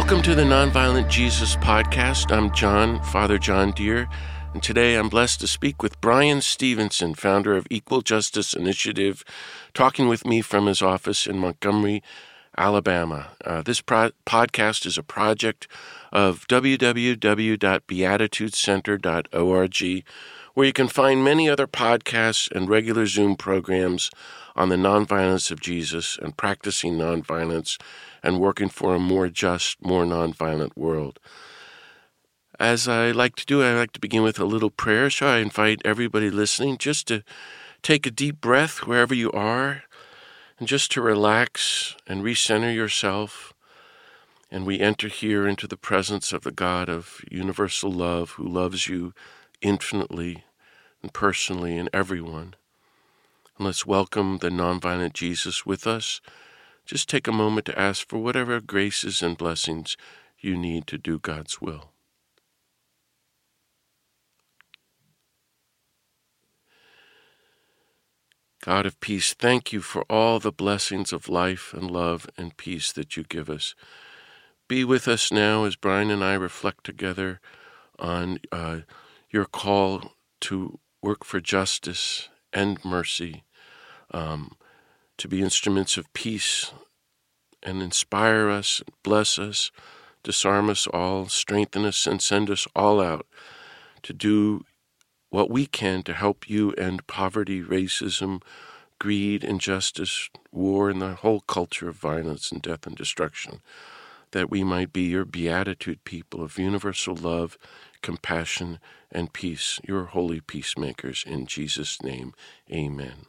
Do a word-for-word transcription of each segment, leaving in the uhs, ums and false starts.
Welcome to the Nonviolent Jesus Podcast. I'm John, Father John Deere, and today I'm blessed to speak with Bryan Stevenson, founder of Equal Justice Initiative, talking with me from his office in Montgomery, Alabama. Uh, this pro- podcast is a project of w w w dot beatitude center dot org, where you can find many other podcasts and regular Zoom programs on the nonviolence of Jesus and practicing nonviolence and working for a more just, more nonviolent world. As I like to do, I like to begin with a little prayer, so I invite everybody listening just to take a deep breath wherever you are and just to relax and recenter yourself. And we enter here into the presence of the God of universal love who loves you infinitely and personally and everyone. And let's welcome the nonviolent Jesus with us. Just take a moment to ask for whatever graces and blessings you need to do God's will. God of peace, thank you for all the blessings of life and love and peace that you give us. Be with us now as Bryan and I reflect together on uh, your call to work for justice and mercy, um, to be instruments of peace and inspire us, bless us, disarm us all, strengthen us, and send us all out to do what we can to help you end poverty, racism, greed, injustice, war, and the whole culture of violence and death and destruction, that we might be your beatitude people of universal love, compassion, and peace, your holy peacemakers. In Jesus' name, amen.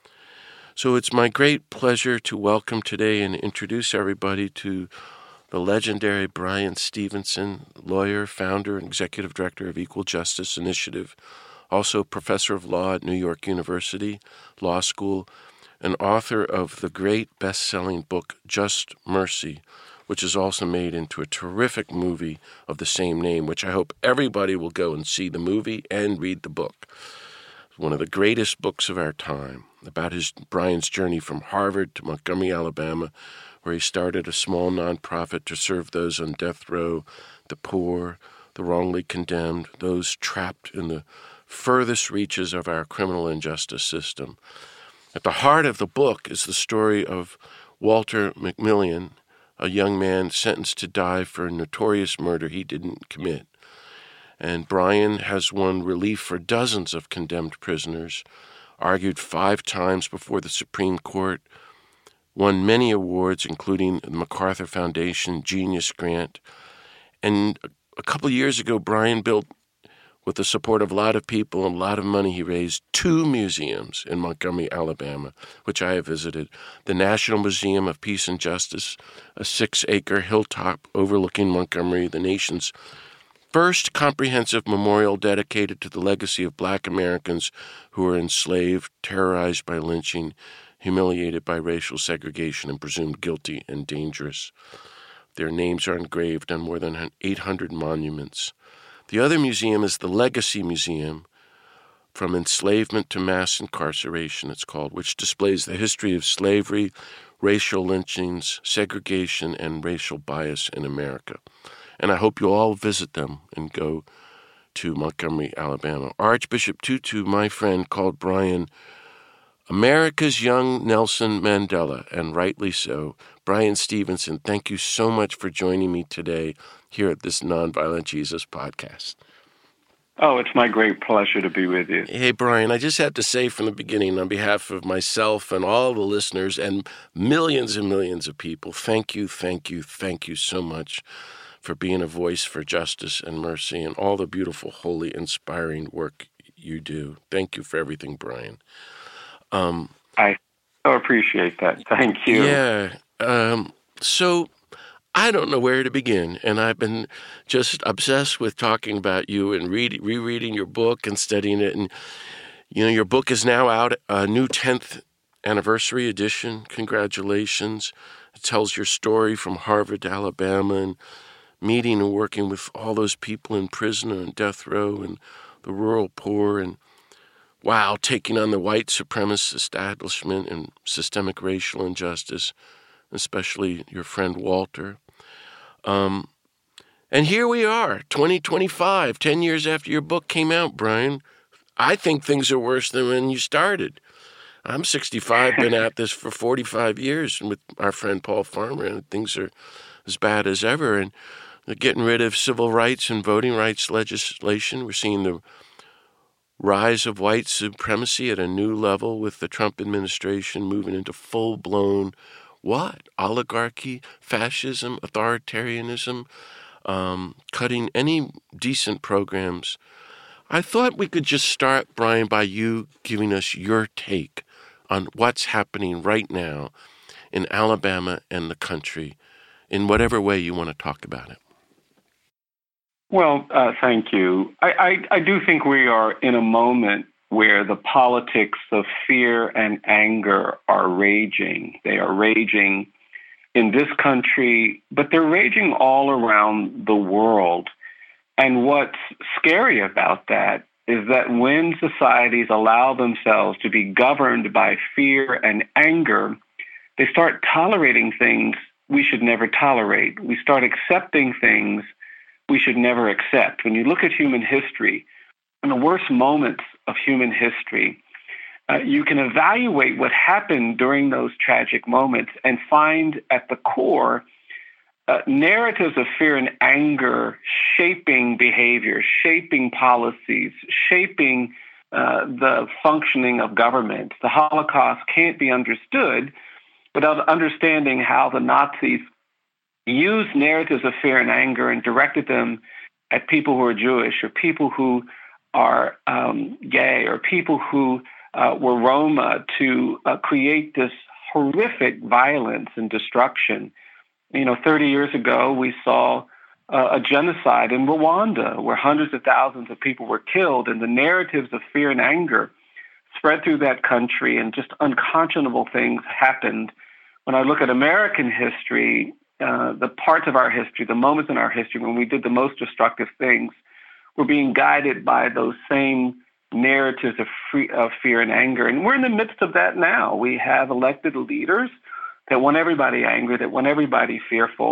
So it's my great pleasure to welcome today and introduce everybody to the legendary Bryan Stevenson, lawyer, founder, and executive director of Equal Justice Initiative, also professor of law at New York University Law School, and author of the great best-selling book Just Mercy, which is also made into a terrific movie of the same name, which I hope everybody will go and see the movie and read the book. It's one of the greatest books of our time, about his Bryan's journey from Harvard to Montgomery, Alabama, where he started a small nonprofit to serve those on death row, the poor, the wrongly condemned, those trapped in the furthest reaches of our criminal injustice system. At the heart of the book is the story of Walter McMillian, a young man sentenced to die for a notorious murder he didn't commit. And Bryan has won relief for dozens of condemned prisoners, argued five times before the Supreme Court, won many awards, including the MacArthur Foundation Genius Grant. And a couple of years ago, Bryan built, with the support of a lot of people and a lot of money he raised, two museums in Montgomery, Alabama, which I have visited. The National Museum of Peace and Justice, a six-acre hilltop overlooking Montgomery, the nation's first comprehensive memorial dedicated to the legacy of Black Americans who were enslaved, terrorized by lynching, humiliated by racial segregation, and presumed guilty and dangerous. Their names are engraved on more than eight hundred monuments. The other museum is the Legacy Museum, From Enslavement to Mass Incarceration, it's called, which displays the history of slavery, racial lynchings, segregation, and racial bias in America. And I hope you'll all visit them and go to Montgomery, Alabama. Archbishop Tutu, my friend, called Bryan America's young Nelson Mandela, and rightly so. Bryan Stevenson, thank you so much for joining me today here at this Nonviolent Jesus podcast. Oh, it's my great pleasure to be with you. Hey, Bryan, I just have to say from the beginning, on behalf of myself and all the listeners and millions and millions of people, thank you, thank you, thank you so much for being a voice for justice and mercy and all the beautiful, holy, inspiring work you do. Thank you for everything, Bryan. Um, I so appreciate that. Thank you. Yeah. Um, so I don't know where to begin, and I've been just obsessed with talking about you and read, rereading your book and studying it. And, you know, your book is now out, a new tenth anniversary edition. Congratulations. It tells your story from Harvard to Alabama and meeting and working with all those people in prison and death row and the rural poor and, wow, taking on the white supremacist establishment and systemic racial injustice, especially your friend Walter. Um, and here we are, twenty twenty-five, ten years after your book came out, Brian. I think things are worse than when you started. I'm sixty-five, been at this for forty-five years with our friend Paul Farmer, and things are as bad as ever. And they're getting rid of civil rights and voting rights legislation. We're seeing the rise of white supremacy at a new level with the Trump administration moving into full-blown what? Oligarchy, fascism, authoritarianism, um, cutting any decent programs. I thought we could just start, Brian, by you giving us your take on what's happening right now in Alabama and the country in whatever way you want to talk about it. Well, uh, thank you. I, I, I do think we are in a moment where the politics of fear and anger are raging. They are raging in this country, but they're raging all around the world. And what's scary about that is that when societies allow themselves to be governed by fear and anger, they start tolerating things we should never tolerate. We start accepting things we should never accept. When you look at human history, in the worst moments of human history, uh, you can evaluate what happened during those tragic moments and find at the core uh, narratives of fear and anger shaping behavior, shaping policies, shaping uh, the functioning of government. The Holocaust can't be understood without understanding how the Nazis used narratives of fear and anger and directed them at people who are Jewish or people who are um, gay or people who uh, were Roma to uh, create this horrific violence and destruction. You know, thirty years ago, we saw uh, a genocide in Rwanda where hundreds of thousands of people were killed, and the narratives of fear and anger spread through that country, and just unconscionable things happened. When I look at American history, Uh, the parts of our history, the moments in our history when we did the most destructive things, we're being guided by those same narratives of, free, of fear and anger. And we're in the midst of that now. We have elected leaders that want everybody angry, that want everybody fearful.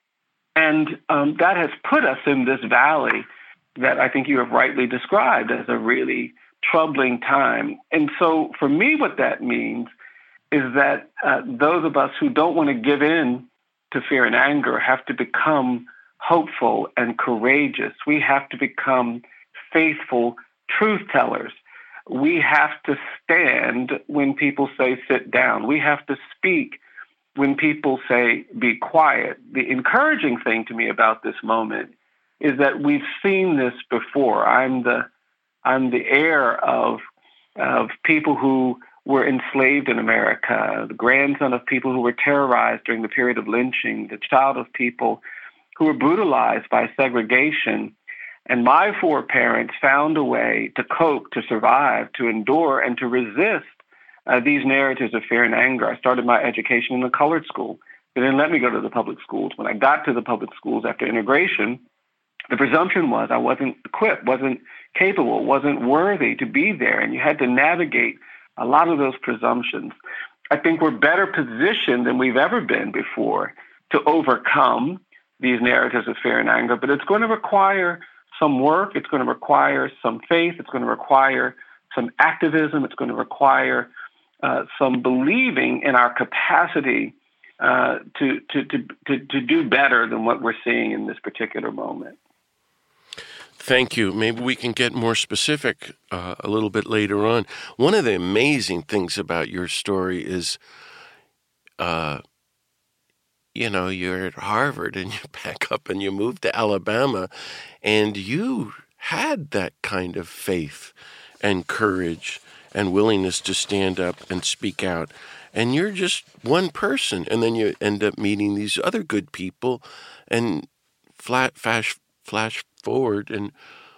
And um, that has put us in this valley that I think you have rightly described as a really troubling time. And so for me, what that means is that uh, those of us who don't want to give in to fear and anger have to become hopeful and courageous. We have to become faithful truth tellers. We have to stand when people say sit down. We have to speak when people say be quiet. The encouraging thing to me about this moment is that we've seen this before. I'm the I'm the heir of of people who were enslaved in America, the grandson of people who were terrorized during the period of lynching, the child of people who were brutalized by segregation. And my foreparents found a way to cope, to survive, to endure, and to resist uh, these narratives of fear and anger. I started my education in the colored school. They didn't let me go to the public schools. When I got to the public schools after integration, the presumption was I wasn't equipped, wasn't capable, wasn't worthy to be there, and you had to navigate a lot of those presumptions. I think we're better positioned than we've ever been before to overcome these narratives of fear and anger, but it's going to require some work. It's going to require some faith. It's going to require some activism. It's going to require uh, some believing in our capacity uh, to, to, to, to, to do better than what we're seeing in this particular moment. Thank you. Maybe we can get more specific uh, a little bit later on. One of the amazing things about your story is, uh, you know, you're at Harvard and you pack up and you move to Alabama, and you had that kind of faith and courage and willingness to stand up and speak out. And you're just one person, and then you end up meeting these other good people, and flat flash flash forward, and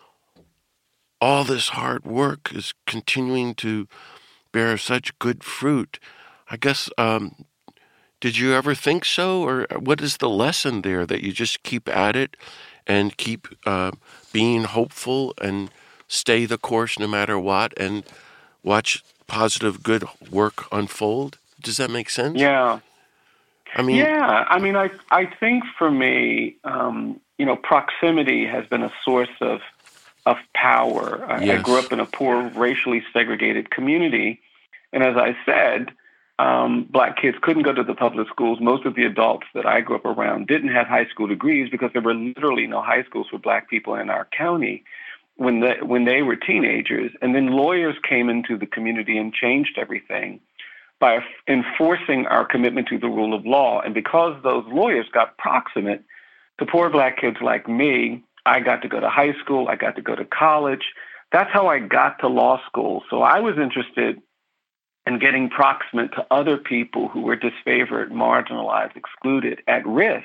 all this hard work is continuing to bear such good fruit. I guess, um, did you ever think so? Or what is the lesson there, that you just keep at it and keep uh, being hopeful and stay the course no matter what, and watch positive, good work unfold? Does that make sense? Yeah. I mean, yeah, I mean, I I think for me, um, you know, proximity has been a source of of power. I, I grew yes. up in a poor, racially segregated community, and as I said, um, black kids couldn't go to the public schools. Most of the adults that I grew up around didn't have high school degrees because there were literally no high schools for black people in our county when they, when they were teenagers. And then lawyers came into the community and changed everything by enforcing our commitment to the rule of law. And because those lawyers got proximate to poor black kids like me, I got to go to high school, I got to go to college. That's how I got to law school. So I was interested in getting proximate to other people who were disfavored, marginalized, excluded, at risk,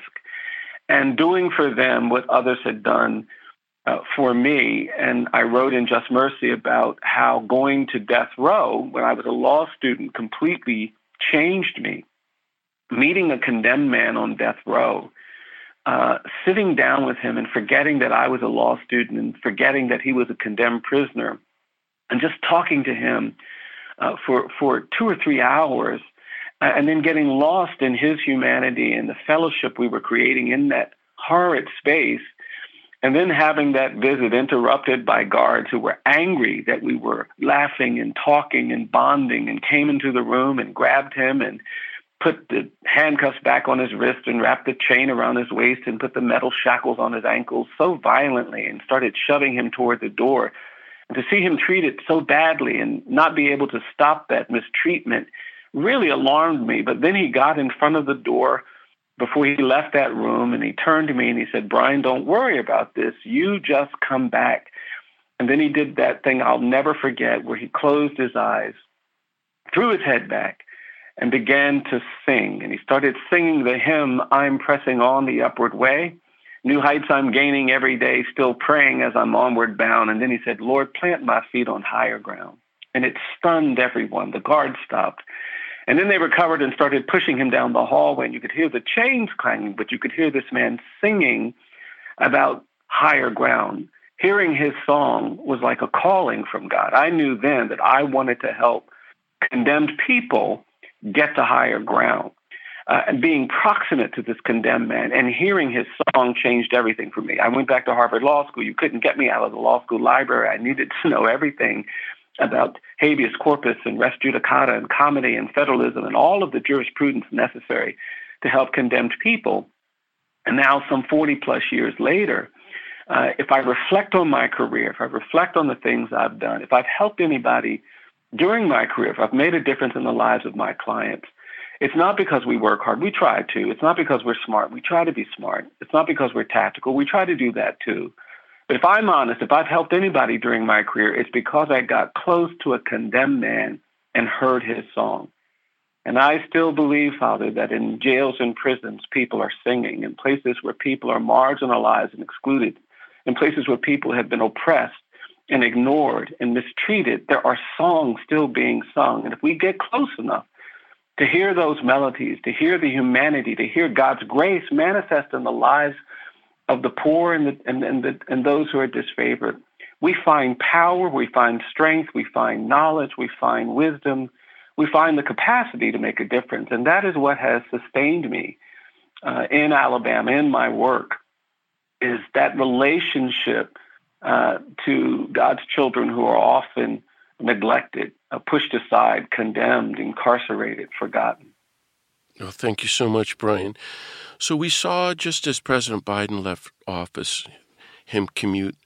and doing for them what others had done uh, for me. And I wrote in Just Mercy about how going to death row when I was a law student completely changed me. Meeting a condemned man on death row, uh, sitting down with him and forgetting that I was a law student and forgetting that he was a condemned prisoner, and just talking to him uh, for, for two or three hours, uh, and then getting lost in his humanity and the fellowship we were creating in that horrid space, and then having that visit interrupted by guards who were angry that we were laughing and talking and bonding, and came into the room and grabbed him and put the handcuffs back on his wrist and wrapped the chain around his waist and put the metal shackles on his ankles so violently and started shoving him toward the door. And to see him treated so badly and not be able to stop that mistreatment really alarmed me. But then he got in front of the door before he left that room, and he turned to me and he said, "Brian, don't worry about this. You just come back." And then he did that thing I'll never forget, where he closed his eyes, threw his head back, and began to sing. And he started singing the hymn, "I'm pressing on the upward way. New heights I'm gaining every day, still praying as I'm onward bound." And then he said, "Lord, plant my feet on higher ground." And it stunned everyone. The guards stopped. And then they recovered and started pushing him down the hallway. And you could hear the chains clanging, but you could hear this man singing about higher ground. Hearing his song was like a calling from God. I knew then that I wanted to help condemned people get to higher ground. Uh, and being proximate to this condemned man and hearing his song changed everything for me. I went back to Harvard Law School. You couldn't get me out of the law school library. I needed to know everything about habeas corpus and res judicata and comity and federalism and all of the jurisprudence necessary to help condemned people. And now, some forty plus years later, uh, if I reflect on my career, if I reflect on the things I've done, if I've helped anybody during my career, if I've made a difference in the lives of my clients, it's not because we work hard. We try to. It's not because we're smart. We try to be smart. It's not because we're tactical. We try to do that too. But if I'm honest, if I've helped anybody during my career, it's because I got close to a condemned man and heard his song. And I still believe, Father, that in jails and prisons, people are singing, in places where people are marginalized and excluded, in places where people have been oppressed and ignored and mistreated, there are songs still being sung. And if we get close enough to hear those melodies, to hear the humanity, to hear God's grace manifest in the lives of the poor and, the, and, and, the, and those who are disfavored, we find power, we find strength, we find knowledge, we find wisdom, we find the capacity to make a difference. And that is what has sustained me uh, in Alabama, in my work, is that relationship uh, to God's children who are often neglected, uh, pushed aside, condemned, incarcerated, forgotten. Oh, thank you so much, Brian. So we saw, just as President Biden left office, him commute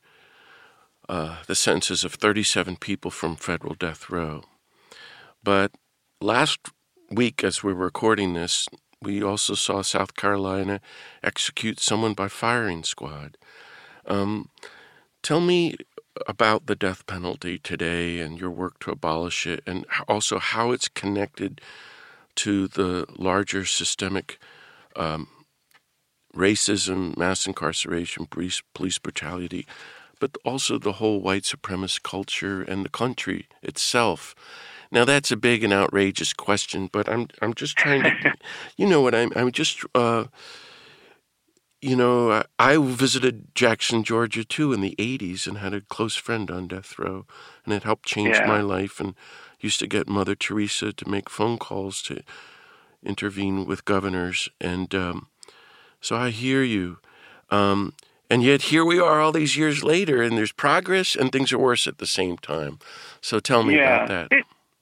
uh, the sentences of thirty-seven people from federal death row. But last week, as we're recording this, we also saw South Carolina execute someone by firing squad. Um, tell me about the death penalty today and your work to abolish it, and also how it's connected to the larger systemic um, racism, mass incarceration, police, police brutality, but also the whole white supremacist culture and the country itself. Now, that's a big and outrageous question, but I'm I'm just trying to, you know what, I'm I'm just, uh, you know, I, I visited Jackson, Georgia, too, in the eighties and had a close friend on death row, and it helped change Yeah. my life, and used to get Mother Teresa to make phone calls to intervene with governors. And um, so I hear you. Um, and yet here we are all these years later, and there's progress and things are worse at the same time. So tell me Yeah. about that. It,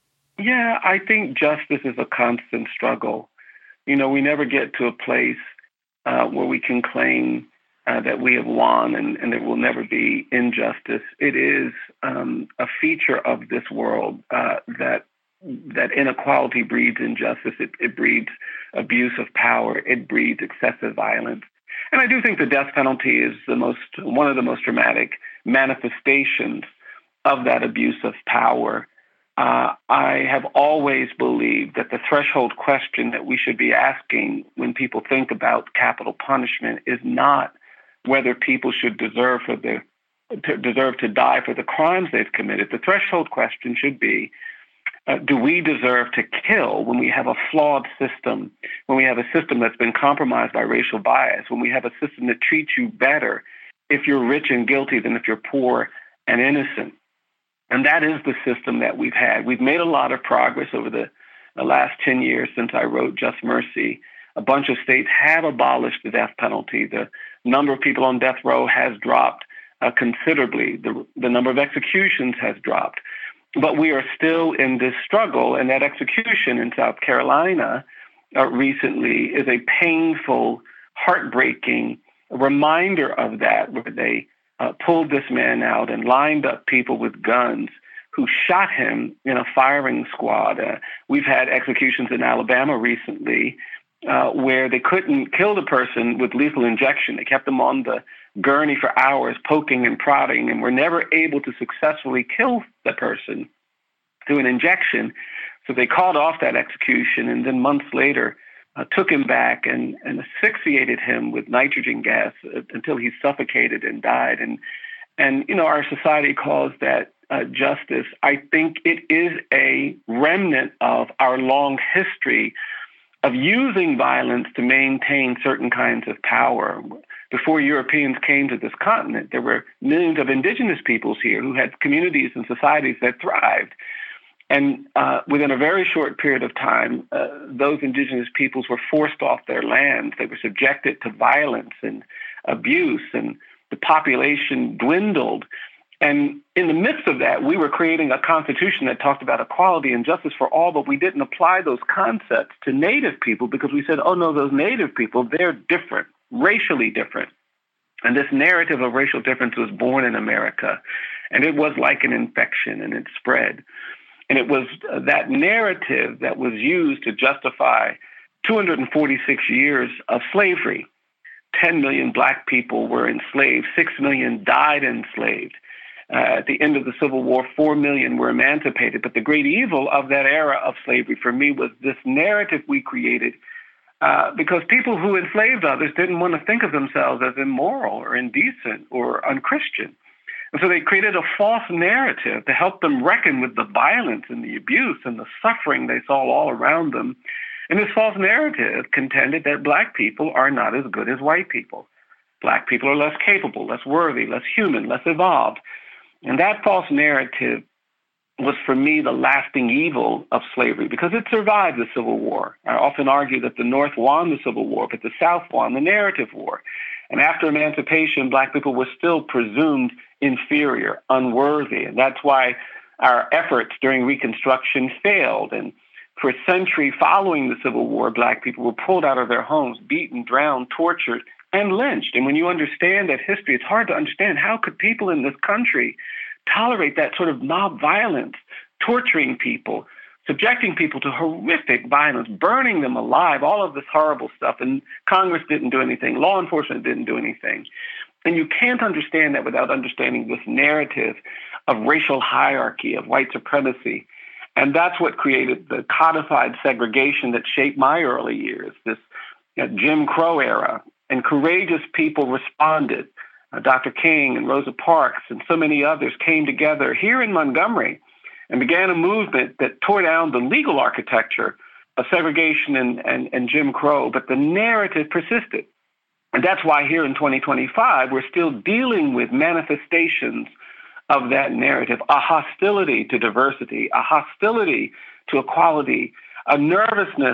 yeah, I think justice is a constant struggle. You know, we never get to a place uh, where we can claim uh, that we have won and, and there will never be injustice. It is um, a feature of this world uh, that that inequality breeds injustice. It, it breeds abuse of power. It breeds excessive violence. And I do think the death penalty is the most one of the most dramatic manifestations of that abuse of power. Uh, I have always believed that the threshold question that we should be asking when people think about capital punishment is not whether people should deserve for the to deserve to die for the crimes they've committed. The threshold question should be, uh, do we deserve to kill when we have a flawed system, when we have a system that's been compromised by racial bias, when we have a system that treats you better if you're rich and guilty than if you're poor and innocent? And that is the system that we've had. We've made a lot of progress over the, the last ten years since I wrote Just Mercy. A bunch of states have abolished the death penalty. The number of people on death row has dropped uh, considerably. The, the number of executions has dropped. But we are still in this struggle, and that execution in South Carolina uh, recently is a painful, heartbreaking reminder of that, where they Uh, pulled this man out and lined up people with guns who shot him in a firing squad. Uh, we've had executions in Alabama recently uh, where they couldn't kill the person with lethal injection. They kept them on the gurney for hours, poking and prodding, and were never able to successfully kill the person through an injection. So they called off that execution, and then months later, Uh, took him back and, and asphyxiated him with nitrogen gas uh, until he suffocated and died. And, and you know, our society calls that uh, justice. I think it is a remnant of our long history of using violence to maintain certain kinds of power. Before Europeans came to this continent, there were millions of indigenous peoples here who had communities and societies that thrived. And uh, within a very short period of time, uh, those indigenous peoples were forced off their lands. They were subjected to violence and abuse, and the population dwindled. And in the midst of that, we were creating a constitution that talked about equality and justice for all, but we didn't apply those concepts to Native people because we said, oh, no, those Native people, they're different, racially different. And this narrative of racial difference was born in America, and it was like an infection, and it spread. And it was that narrative that was used to justify two hundred forty-six years of slavery. ten million Black people were enslaved. six million died enslaved. Uh, at the end of the Civil War, four million were emancipated. But the great evil of that era of slavery for me was this narrative we created uh, because people who enslaved others didn't want to think of themselves as immoral or indecent or unchristian. And so they created a false narrative to help them reckon with the violence and the abuse and the suffering they saw all around them. And this false narrative contended that Black people are not as good as white people. Black people are less capable, less worthy, less human, less evolved. And that false narrative was, for me, the lasting evil of slavery because it survived the Civil War. I often argue that the North won the Civil War, but the South won the narrative war. And after emancipation, Black people were still presumed inferior, unworthy. And that's why our efforts during Reconstruction failed. And for a century following the Civil War, Black people were pulled out of their homes, beaten, drowned, tortured, and lynched. And when you understand that history, it's hard to understand how could people in this country tolerate that sort of mob violence, torturing people, subjecting people to horrific violence, burning them alive, all of this horrible stuff. And Congress didn't do anything. Law enforcement didn't do anything. And you can't understand that without understanding this narrative of racial hierarchy, of white supremacy. And that's what created the codified segregation that shaped my early years, this you know, Jim Crow era. And courageous people responded. Uh, Doctor King and Rosa Parks and so many others came together here in Montgomery and began a movement that tore down the legal architecture of segregation and, and, and Jim Crow, but the narrative persisted. And that's why here in twenty twenty-five, we're still dealing with manifestations of that narrative, a hostility to diversity, a hostility to equality, a nervousness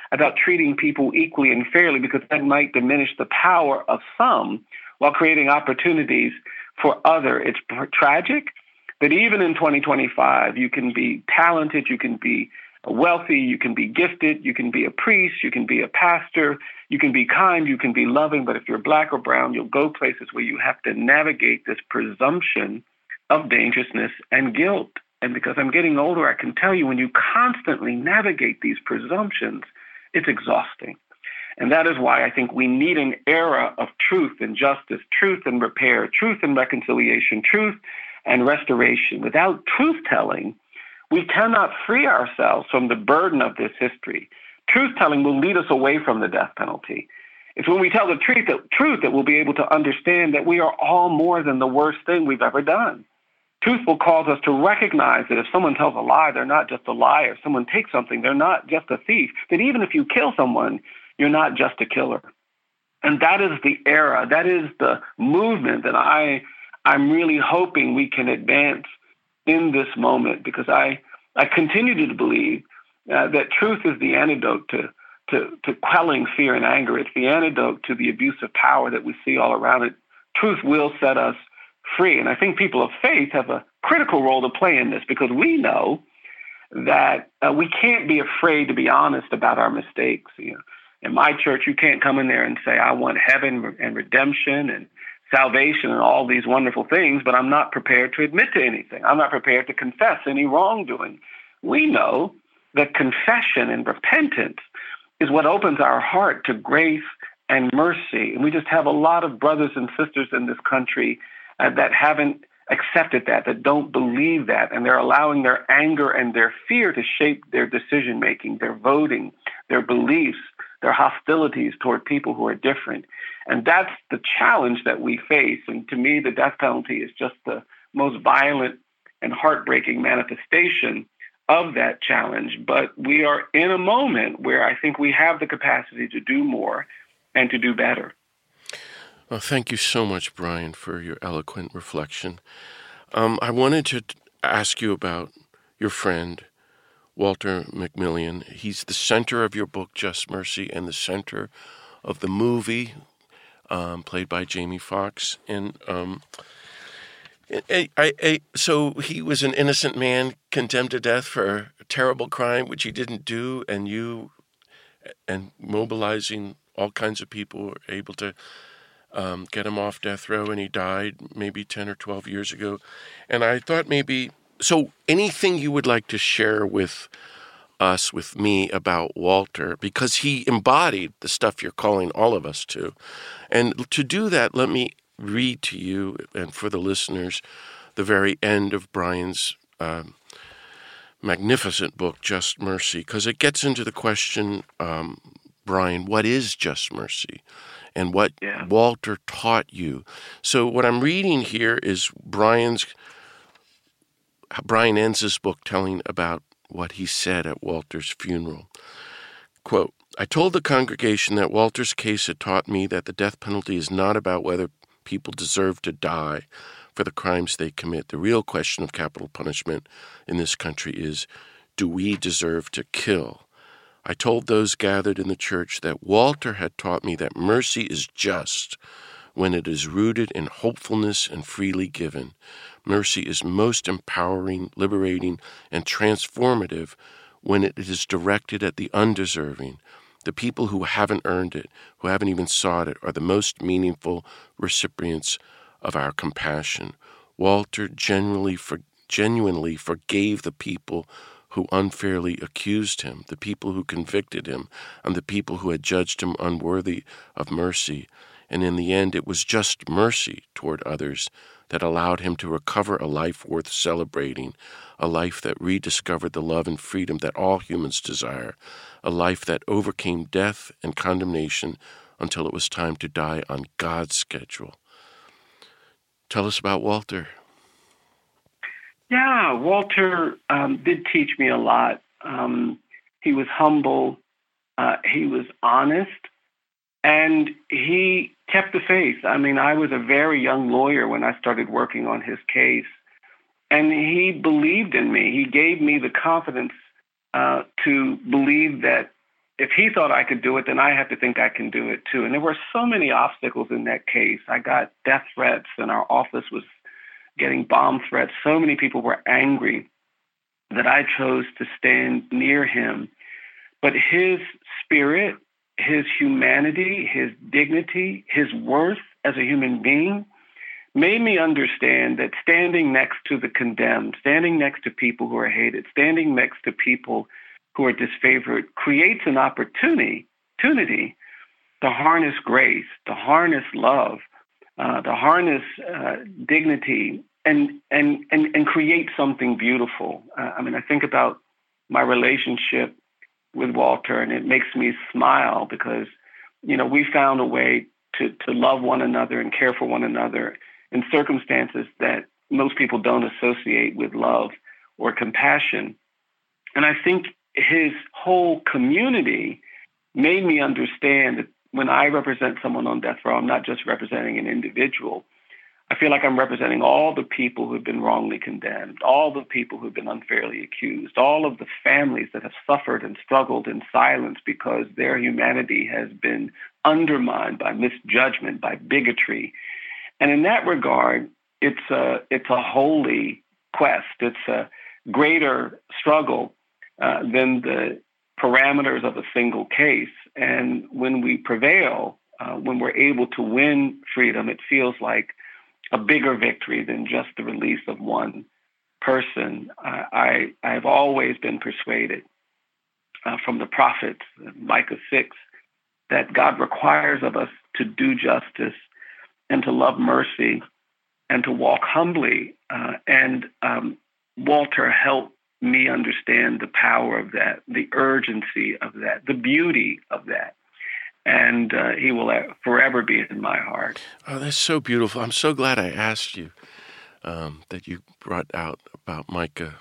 about treating people equally and fairly, because that might diminish the power of some while creating opportunities for other. It's tragic that even in twenty twenty-five, you can be talented, you can be wealthy, you can be gifted, you can be a priest, you can be a pastor, you can be kind, you can be loving, but if you're black or brown, you'll go places where you have to navigate this presumption of dangerousness and guilt. And because I'm getting older, I can tell you when you constantly navigate these presumptions, it's exhausting. And that is why I think we need an era of truth and justice, truth and repair, truth and reconciliation, truth and restoration. Without truth-telling, we cannot free ourselves from the burden of this history. Truth-telling will lead us away from the death penalty. It's when we tell the truth that, truth that we'll be able to understand that we are all more than the worst thing we've ever done. Truth will cause us to recognize that if someone tells a lie, they're not just a liar. If someone takes something, they're not just a thief. That even if you kill someone, you're not just a killer. And that is the era, that is the movement that I, I'm really hoping we can advance in this moment, because I, I continue to believe uh, that truth is the antidote to, to, to quelling fear and anger. It's the antidote to the abuse of power that we see all around it. Truth will set us free. And I think people of faith have a critical role to play in this, because we know that uh, we can't be afraid to be honest about our mistakes. You know, in my church, you can't come in there and say, I want heaven and redemption and salvation and all these wonderful things, but I'm not prepared to admit to anything. I'm not prepared to confess any wrongdoing. We know that confession and repentance is what opens our heart to grace and mercy. And we just have a lot of brothers and sisters in this country uh, that haven't accepted that, that don't believe that, and they're allowing their anger and their fear to shape their decision-making, their voting, their beliefs, their hostilities toward people who are different. And that's the challenge that we face. And to me, the death penalty is just the most violent and heartbreaking manifestation of that challenge. But we are in a moment where I think we have the capacity to do more and to do better. Well, thank you so much, Brian, for your eloquent reflection. Um, I wanted to ask you about your friend, Walter McMillian. He's the center of your book, Just Mercy, and the center of the movie um, played by Jamie Foxx. And um, I, I, I, so he was an innocent man condemned to death for a terrible crime, which he didn't do, and you, and mobilizing all kinds of people, were able to um, get him off death row, and he died maybe ten or twelve years ago. And I thought maybe, so anything you would like to share with us, with me, about Walter, because he embodied the stuff you're calling all of us to. And to do that, let me read to you, and for the listeners, the very end of Brian's um, magnificent book, Just Mercy, because it gets into the question, um, Brian, what is just mercy? And what yeah. Walter taught you. So what I'm reading here is Brian's, Brian ends his book telling about what he said at Walter's funeral. Quote, I told the congregation that Walter's case had taught me that the death penalty is not about whether people deserve to die for the crimes they commit. The real question of capital punishment in this country is, do we deserve to kill? I told those gathered in the church that Walter had taught me that mercy is just when it is rooted in hopefulness and freely given. Mercy is most empowering, liberating, and transformative when it is directed at the undeserving. The people who haven't earned it, who haven't even sought it, are the most meaningful recipients of our compassion. Walter genuinely, for, genuinely forgave the people who unfairly accused him, the people who convicted him, and the people who had judged him unworthy of mercy. And in the end, it was just mercy toward others that allowed him to recover a life worth celebrating, a life that rediscovered the love and freedom that all humans desire, a life that overcame death and condemnation until it was time to die on God's schedule. Tell us about Walter. Yeah, Walter um, did teach me a lot. Um, he was humble, uh, he was honest, and he kept the faith. I mean, I was a very young lawyer when I started working on his case, and he believed in me. He gave me the confidence uh, to believe that if he thought I could do it, then I have to think I can do it too. And there were so many obstacles in that case. I got death threats, and our office was getting bomb threats. So many people were angry that I chose to stand near him. But his spirit, his humanity, his dignity, his worth as a human being made me understand that standing next to the condemned, standing next to people who are hated, standing next to people who are disfavored creates an opportunity, opportunity to harness grace, to harness love, uh, to harness uh, dignity, and, and and and create something beautiful. Uh, I mean, I think about my relationship with Walter, and it makes me smile because, you know, we found a way to to love one another and care for one another in circumstances that most people don't associate with love or compassion. And I think his whole community made me understand that when I represent someone on death row, I'm not just representing an individual. I feel like I'm representing all the people who've been wrongly condemned, all the people who've been unfairly accused, all of the families that have suffered and struggled in silence because their humanity has been undermined by misjudgment, by bigotry. And in that regard, it's a, it's a holy quest. It's a greater struggle uh, than the parameters of a single case. And when we prevail, uh, when we're able to win freedom, it feels like a bigger victory than just the release of one person. I, I have always been persuaded uh, from the prophets, Micah six, that God requires of us to do justice and to love mercy and to walk humbly. Uh, and um, Walter helped me understand the power of that, the urgency of that, the beauty of that. And uh, he will forever be in my heart. Oh, that's so beautiful. I'm so glad I asked you um, that you brought out about Micah.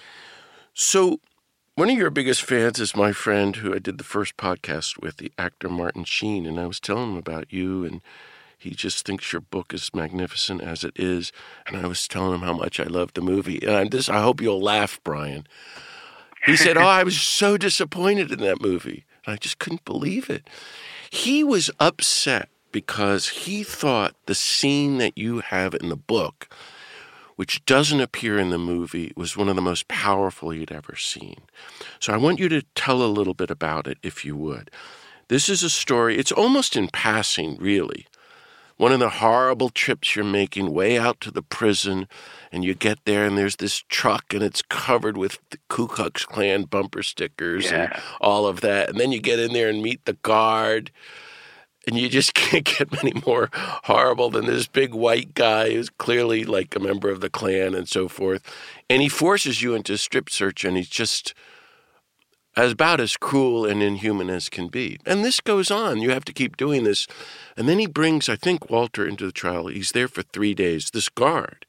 So one of your biggest fans is my friend who I did the first podcast with, the actor Martin Sheen, and I was telling him about you, and he just thinks your book is magnificent as it is, and I was telling him how much I love the movie. And I'm just, I hope you'll laugh, Brian. He said, oh, I was so disappointed in that movie. And I just couldn't believe it. He was upset because he thought the scene that you have in the book, which doesn't appear in the movie, was one of the most powerful he'd ever seen. So I want you to tell a little bit about it, if you would. This is a story, it's almost in passing, really. One of the horrible trips you're making way out to the prison, and you get there and there's this truck and it's covered with the Ku Klux Klan bumper stickers yeah. and all of that. And then you get in there and meet the guard, and you just can't get any more horrible than this big white guy who's clearly like a member of the Klan and so forth. And he forces you into a strip search, and he's just as about as cruel and inhuman as can be. And this goes on. You have to keep doing this. And then he brings, I think, Walter into the trial. He's there for three days. This guard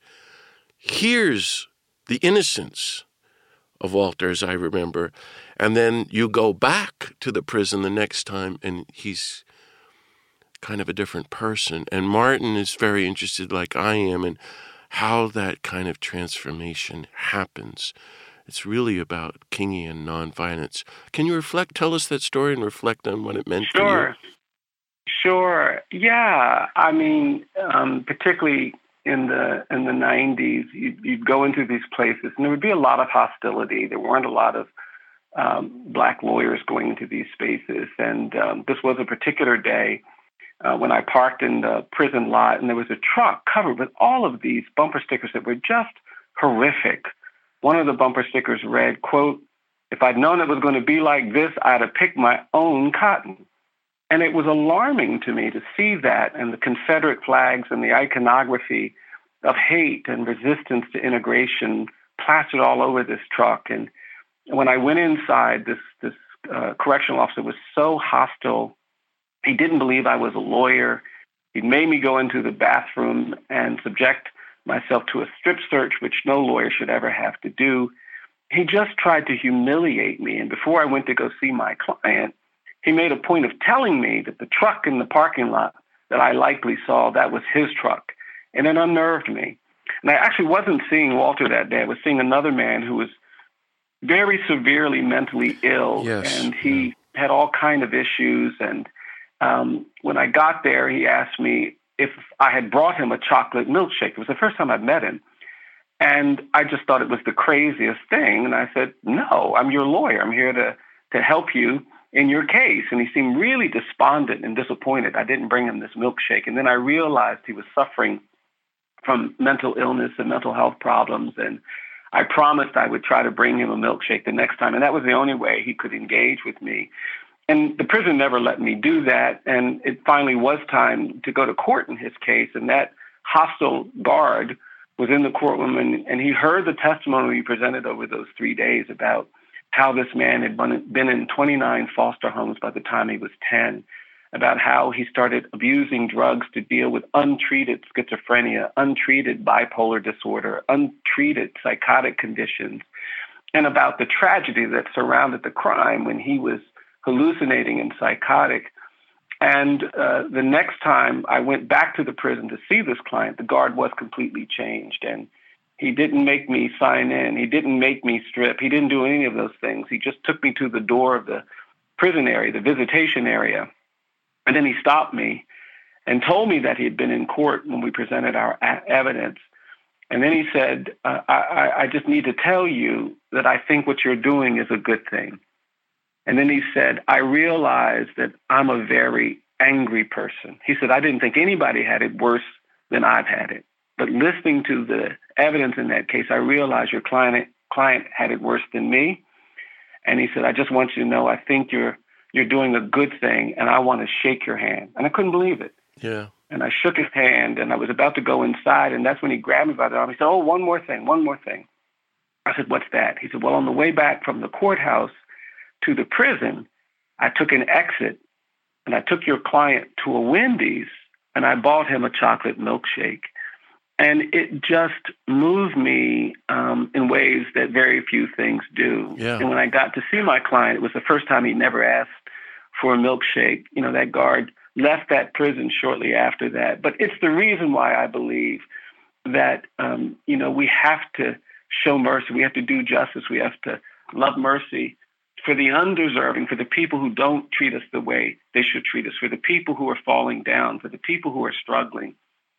hears the innocence of Walter, as I remember. And then you go back to the prison the next time, and he's kind of a different person. And Martin is very interested, like I am, in how that kind of transformation happens. It's really about Kingian nonviolence. Can you reflect, tell us that story and reflect on what it meant sure. for you? Sure. Yeah. I mean, um, particularly in the in the nineties, you'd, you'd go into these places, and there would be a lot of hostility. There weren't a lot of um, black lawyers going into these spaces. And um, this was a particular day uh, when I parked in the prison lot, and there was a truck covered with all of these bumper stickers that were just horrific. One of the bumper stickers read, quote, "If I'd known it was going to be like this, I'd have picked my own cotton." And it was alarming to me to see that, and the Confederate flags and the iconography of hate and resistance to integration plastered all over this truck. And when I went inside, this, this uh, correctional officer was so hostile. He didn't believe I was a lawyer. He made me go into the bathroom and subject myself to a strip search, which no lawyer should ever have to do. He just tried to humiliate me. And before I went to go see my client, he made a point of telling me that the truck in the parking lot that I likely saw, that was his truck. And it unnerved me. And I actually wasn't seeing Walter that day. I was seeing another man who was very severely mentally ill. Yes. And he had all kind of issues. And um, when I got there, he asked me if I had brought him a chocolate milkshake. It was the first time I'd met him. And I just thought it was the craziest thing. And I said, no, I'm your lawyer. I'm here to, to help you in your case. And he seemed really despondent and disappointed I didn't bring him this milkshake. And then I realized he was suffering from mental illness and mental health problems. And I promised I would try to bring him a milkshake the next time. And that was the only way he could engage with me. And the prison never let me do that. And it finally was time to go to court in his case. And that hostile guard was in the courtroom, and, and he heard the testimony we presented over those three days about how this man had been in twenty-nine foster homes by the time he was ten, about how he started abusing drugs to deal with untreated schizophrenia, untreated bipolar disorder, untreated psychotic conditions, and about the tragedy that surrounded the crime when he was hallucinating and psychotic. And uh, the next time I went back to the prison to see this client, the guard was completely changed. And he didn't make me sign in. He didn't make me strip. He didn't do any of those things. He just took me to the door of the prison area, the visitation area. And then he stopped me and told me that he had been in court when we presented our a- evidence. And then he said, uh, I, I just need to tell you that I think what you're doing is a good thing. And then he said, I realize that I'm a very angry person. He said, I didn't think anybody had it worse than I've had it. But listening to the evidence in that case, I realized your client client had it worse than me. And he said, I just want you to know, I think you're you're doing a good thing, and I want to shake your hand. And I couldn't believe it. Yeah. And I shook his hand, and I was about to go inside, and that's when he grabbed me by the arm. He said, oh, one more thing, one more thing. I said, what's that? He said, well, on the way back from the courthouse to the prison, I took an exit, and I took your client to a Wendy's, and I bought him a chocolate milkshake. And it just moved me um, in ways that very few things do. Yeah. And when I got to see my client, it was the first time he never asked for a milkshake. You know, that guard left that prison shortly after that. But it's the reason why I believe that, um, you know, we have to show mercy. We have to do justice. We have to love mercy for the undeserving, for the people who don't treat us the way they should treat us, for the people who are falling down, for the people who are struggling.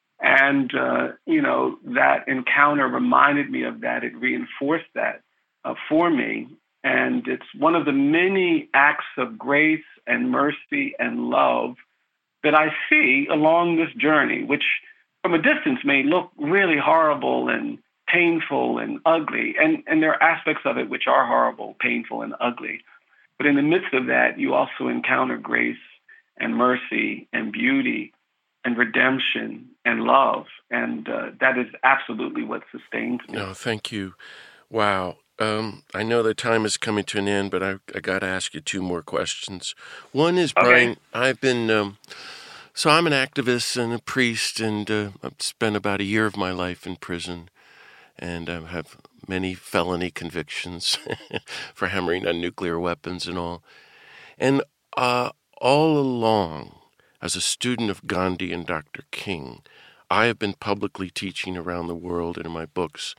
And, uh, you know, that encounter reminded me of that. It reinforced that uh, for me. And it's one of the many acts of grace and mercy and love that I see along this journey, which from a distance may look really horrible and painful and ugly. And, and there are aspects of it which are horrible, painful, and ugly. But in the midst of that, you also encounter grace and mercy and beauty and redemption and love. And uh, that is absolutely what sustains me. No, thank you. Wow. Um, I know the time is coming to an end, but I, I got to ask you two more questions. One is, Brian, Okay. I've been, um, so I'm an activist and a priest, and uh, I've spent about a year of my life in prison, and I have many felony convictions for hammering on nuclear weapons and all. And uh, all along, as a student of Gandhi and Doctor King, I have been publicly teaching around the world and in my books,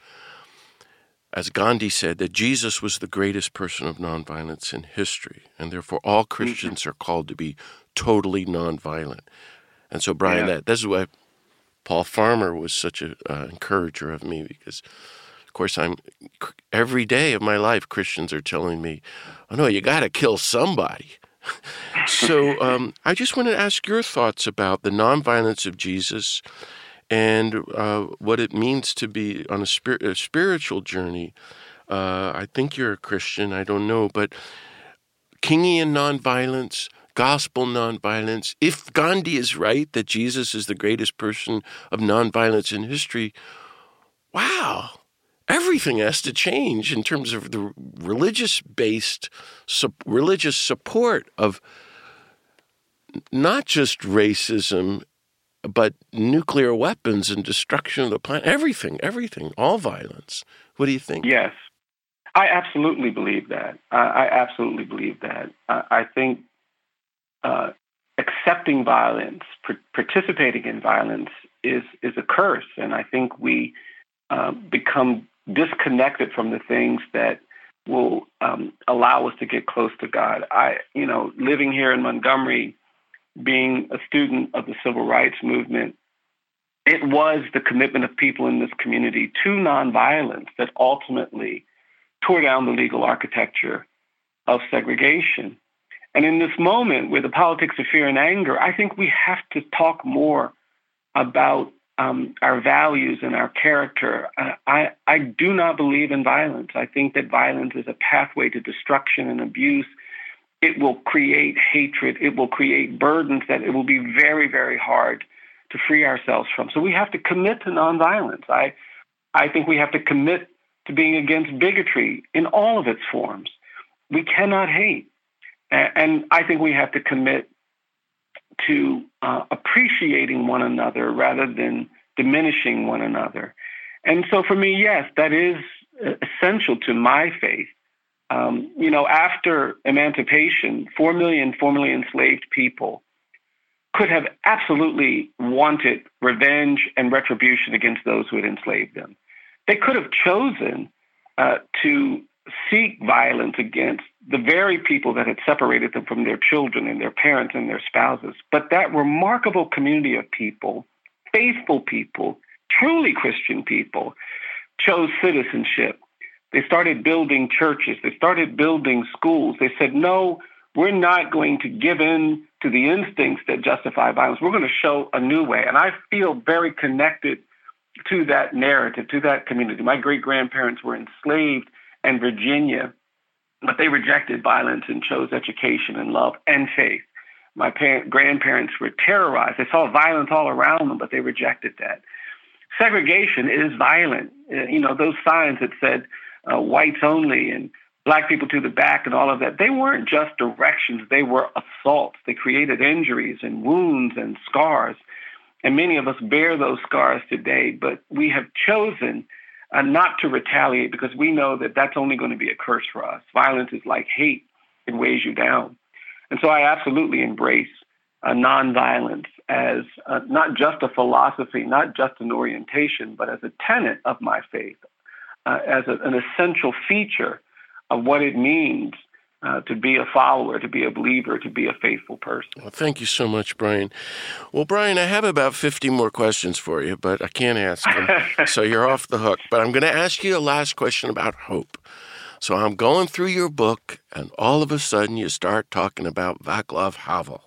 as Gandhi said, that Jesus was the greatest person of nonviolence in history, and therefore all Christians are called to be totally nonviolent. And so, Brian, Yeah. that this is why Paul Farmer was such an uh, encourager of me, because, of course, I'm every day of my life, Christians are telling me, oh, no, you got to kill somebody. So um, I just want to ask your thoughts about the nonviolence of Jesus and uh, what it means to be on a, spir- a spiritual journey. Uh, I think you're a Christian, I don't know, but Kingian nonviolence, gospel nonviolence, if Gandhi is right that Jesus is the greatest person of nonviolence in history, wow, everything has to change in terms of the religious-based, su- religious support of not just racism, but nuclear weapons and destruction of the planet, everything, everything, all violence. What do you think? Yes, I absolutely believe that. I, I absolutely believe that. I, I think uh, accepting violence, par- participating in violence is is a curse, and I think we uh, become disconnected from the things that will um, allow us to get close to God. I, you know, living here in Montgomery, being a student of the civil rights movement, it was the commitment of people in this community to nonviolence that ultimately tore down the legal architecture of segregation. And in this moment where the politics of fear and anger, I think we have to talk more about um, our values and our character. Uh, I, I do not believe in violence. I think that violence is a pathway to destruction and abuse. It will create hatred. It will create burdens that it will be very, very hard to free ourselves from. So we have to commit to nonviolence. I, I think we have to commit to being against bigotry in all of its forms. We cannot hate. And I think we have to commit to uh, appreciating one another rather than diminishing one another. And so for me, yes, that is essential to my faith. Um, you know, after emancipation, four million formerly enslaved people could have absolutely wanted revenge and retribution against those who had enslaved them. They could have chosen uh, to seek violence against the very people that had separated them from their children and their parents and their spouses. But that remarkable community of people, faithful people, truly Christian people, chose citizenship. They started building churches. They started building schools. They said, no, we're not going to give in to the instincts that justify violence. We're going to show a new way. And I feel very connected to that narrative, to that community. My great-grandparents were enslaved in Virginia, but they rejected violence and chose education and love and faith. My parent, grandparents were terrorized. They saw violence all around them, but they rejected that. Segregation is violent. You know, those signs that said uh, whites only and black people to the back and all of that, they weren't just directions. They were assaults. They created injuries and wounds and scars. And many of us bear those scars today, but we have chosen uh, not to retaliate because we know that that's only going to be a curse for us. Violence is like hate. It weighs you down. And so I absolutely embrace uh, nonviolence as uh, not just a philosophy, not just an orientation, but as a tenet of my faith, uh, as a, an essential feature of what it means uh, to be a follower, to be a believer, to be a faithful person. Well, thank you so much, Brian. Well, Brian, I have about fifty more questions for you, but I can't ask them, so you're off the hook. But I'm going to ask you a last question about hope. So I'm going through your book, and all of a sudden you start talking about Václav Havel.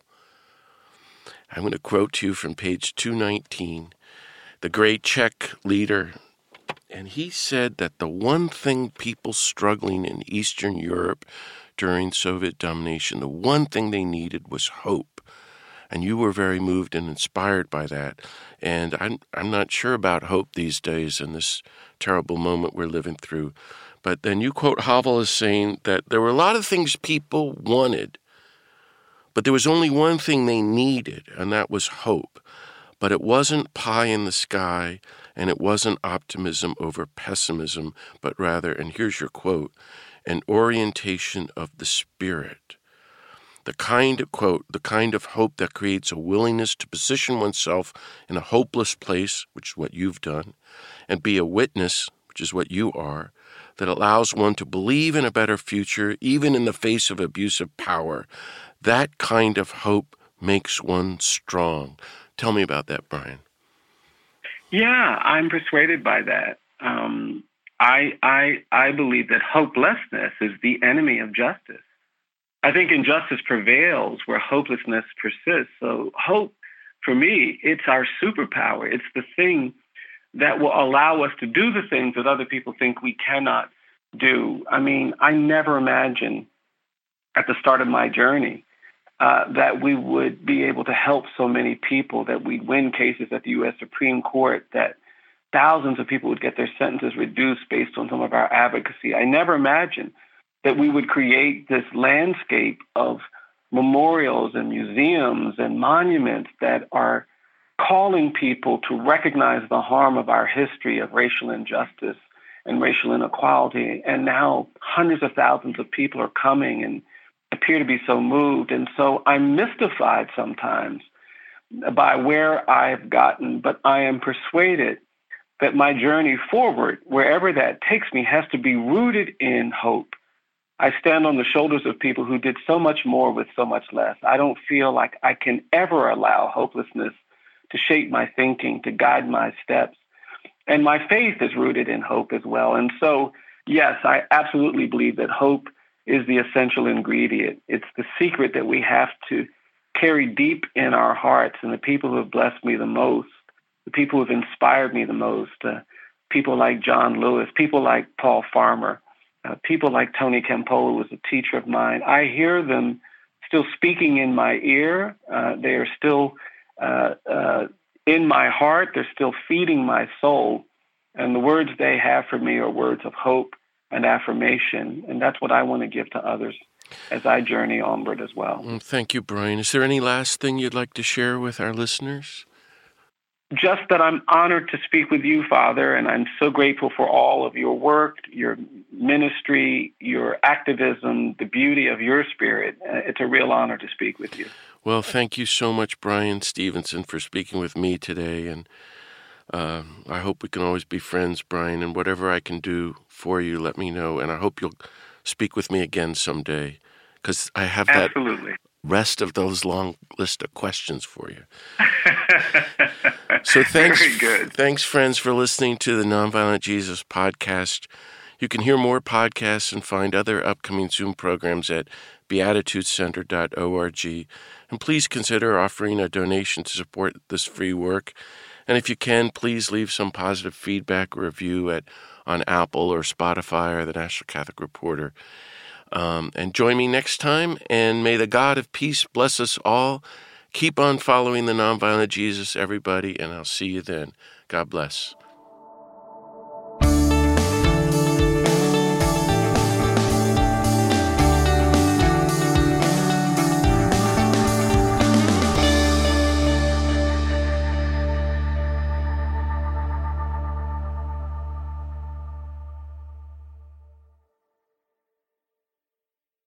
I'm going to quote to you from page two nineteen, the great Czech leader. And he said that the one thing people struggling in Eastern Europe during Soviet domination, the one thing they needed was hope. And you were very moved and inspired by that. And I'm, I'm not sure about hope these days in this terrible moment we're living through. But then you quote Havel as saying that there were a lot of things people wanted, but there was only one thing they needed, and that was hope. But it wasn't pie in the sky, and it wasn't optimism over pessimism, but rather, and here's your quote, an orientation of the spirit. The kind of, quote, the kind of hope that creates a willingness to position oneself in a hopeless place, which is what you've done, and be a witness, which is what you are, that allows one to believe in a better future, even in the face of abusive power. That kind of hope makes one strong. Tell me about that, Brian. Yeah, I'm persuaded by that. Um, I, I, I believe that hopelessness is the enemy of justice. I think injustice prevails where hopelessness persists. So hope, for me, it's our superpower. It's the thing that will allow us to do the things that other people think we cannot do. I mean, I never imagined at the start of my journey uh, that we would be able to help so many people, that we'd win cases at the U S Supreme Court, that thousands of people would get their sentences reduced based on some of our advocacy. I never imagined that we would create this landscape of memorials and museums and monuments that are calling people to recognize the harm of our history of racial injustice and racial inequality. And now hundreds of thousands of people are coming and appear to be so moved. And so I'm mystified sometimes by where I've gotten, but I am persuaded that my journey forward, wherever that takes me, has to be rooted in hope. I stand on the shoulders of people who did so much more with so much less. I don't feel like I can ever allow hopelessness to shape my thinking, to guide my steps. And my faith is rooted in hope as well. And so, yes, I absolutely believe that hope is the essential ingredient. It's the secret that we have to carry deep in our hearts. And the people who have blessed me the most, the people who have inspired me the most, uh, people like John Lewis, people like Paul Farmer, uh, people like Tony Campolo, who was a teacher of mine, I hear them still speaking in my ear. Uh, they are still uh, uh, in my heart. They're still feeding my soul. And the words they have for me are words of hope and affirmation. And that's what I want to give to others as I journey onward as well. well. Thank you, Brian. Is there any last thing you'd like to share with our listeners? Just that I'm honored to speak with you, Father, and I'm so grateful for all of your work, your ministry, your activism, the beauty of your spirit. It's a real honor to speak with you. Well, thank you so much, Brian Stevenson, for speaking with me today. And uh, I hope we can always be friends, Brian. And whatever I can do for you, let me know. And I hope you'll speak with me again someday, because I have that Absolutely. rest of those long list of questions for you. So thanks, Very good. Thanks, friends, for listening to the Nonviolent Jesus podcast. You can hear more podcasts and find other upcoming Zoom programs at beatitude center dot org. And please consider offering a donation to support this free work. And if you can, please leave some positive feedback or review at on Apple or Spotify or the National Catholic Reporter. Um, and join me next time, and may the God of peace bless us all. Keep on following the Nonviolent Jesus, everybody, and I'll see you then. God bless.